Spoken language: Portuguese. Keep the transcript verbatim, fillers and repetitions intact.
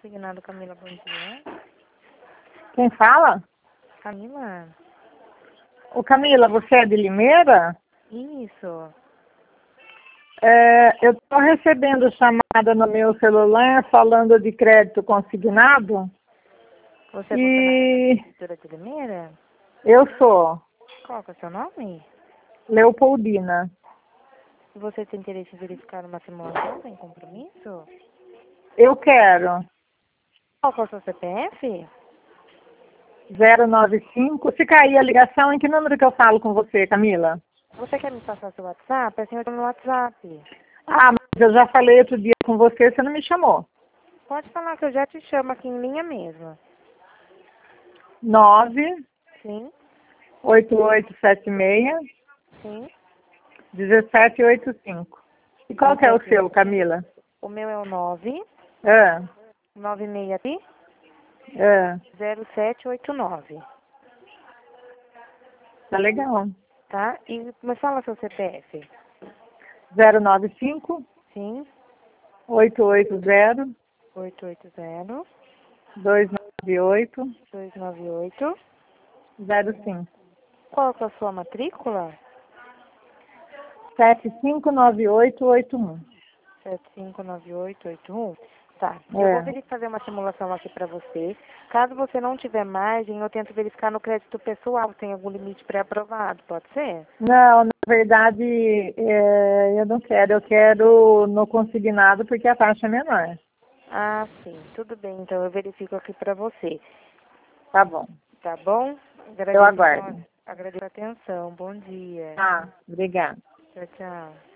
consignado, Camila, bom dia. Quem fala? Camila? Ô Camila, você é de Limeira? Isso. É, eu estou recebendo chamada no meu celular falando de crédito consignado. Você é E funcionária de Limeira? eu sou Qual que é o seu nome? Leopoldina. Você tem interesse em verificar uma simulação sem compromisso? Eu quero Qual que é o seu C P F? zero nove cinco. Se cair a ligação, em que número que eu falo com você, Camila? Você quer me passar seu WhatsApp? Assim eu tenho no WhatsApp. Ah, mas eu já falei outro dia com você, você não me chamou. Pode falar que eu já te chamo aqui em linha mesmo. nove Sim, oito oito sete seis sim. um sete oito cinco. E qual que é o seu, Camila? O meu é o nove Ah, nove seis ah, zero sete oito nove, tá legal. tá? E me fala seu C P F. zero nove cinco Sim, oito oito zero oito oito zero dois nove oito dois nove oito. zero cinco. Qual que é a sua matrícula? sete cinco nove oito oito um. sete cinco nove oito oito um. Tá, eu vou É. verificar fazer uma simulação aqui pra você. Caso você não tiver margem, eu tento verificar no crédito pessoal se tem algum limite pré-aprovado, pode ser? Não, na verdade, é, eu não quero. Eu quero no consignado porque a taxa é menor. Ah, sim, tudo bem, então eu verifico aqui pra você. Tá bom. Tá bom? Eu Agradeço, então, aguardo. agradeço a atenção. Bom dia. Ah, obrigada. Tchau, tchau.